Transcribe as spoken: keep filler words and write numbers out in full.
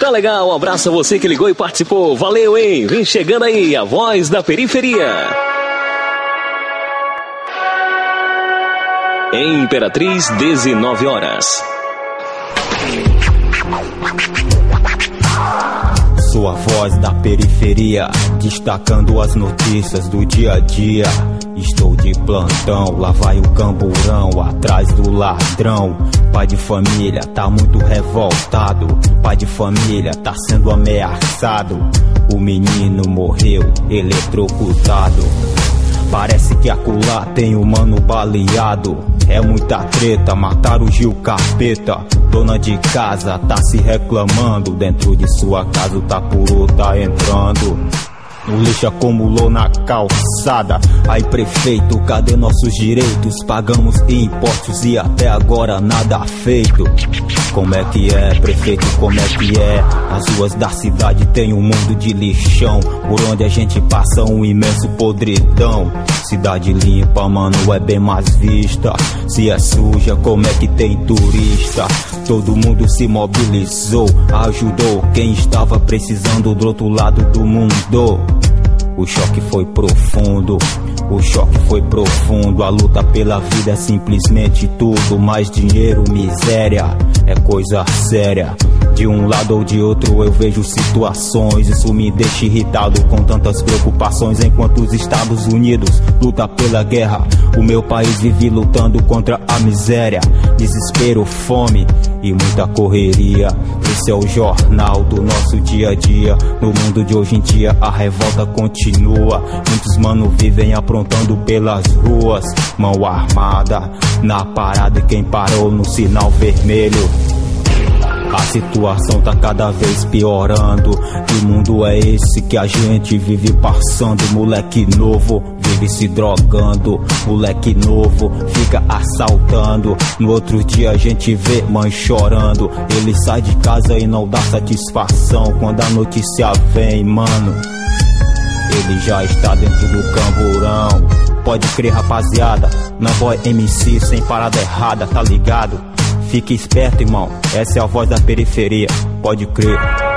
Tá legal, um abraço a você que ligou e participou. Valeu, hein? Vem chegando aí, a voz da periferia. Em Imperatriz, dezenove horas. Sou a voz da periferia, destacando as notícias do dia a dia. Estou de plantão, lá vai o camburão, atrás do ladrão. Pai de família tá muito revoltado, pai de família tá sendo ameaçado. O menino morreu eletrocutado. Parece que acolá tem um mano baleado. É muita treta, mataram o Gil Capeta. Dona de casa tá se reclamando, dentro de sua casa o tapuru tá entrando. O lixo acumulou na calçada. Aí prefeito, cadê nossos direitos? Pagamos impostos e até agora nada feito. Como é que é, prefeito, como é que é? As ruas da cidade tem um mundo de lixão, por onde a gente passa um imenso podridão. Cidade limpa, mano, é bem mais vista. Se é suja, como é que tem turista? Todo mundo se mobilizou, ajudou quem estava precisando do outro lado do mundo. O choque foi profundo, o choque foi profundo. A luta pela vida é simplesmente tudo. Mais dinheiro, miséria, é coisa séria. De um lado ou de outro eu vejo situações. Isso me deixa irritado com tantas preocupações. Enquanto os Estados Unidos lutam pela guerra, o meu país vive lutando contra a miséria. Desespero, fome e muita correria. Esse é o jornal do nosso dia a dia. No mundo de hoje em dia a revolta continua. Muitos mano vivem aprontando pelas ruas, mão armada na parada e quem parou no sinal vermelho. A situação tá cada vez piorando. Que mundo é esse que a gente vive passando? Moleque novo vive se drogando, moleque novo fica assaltando. No outro dia a gente vê mãe chorando. Ele sai de casa e não dá satisfação. Quando a notícia vem, mano, ele já está dentro do camburão. Pode crer, rapaziada, não boy M C sem parada errada, tá ligado? Fique esperto, irmão, essa é a voz da periferia, pode crer.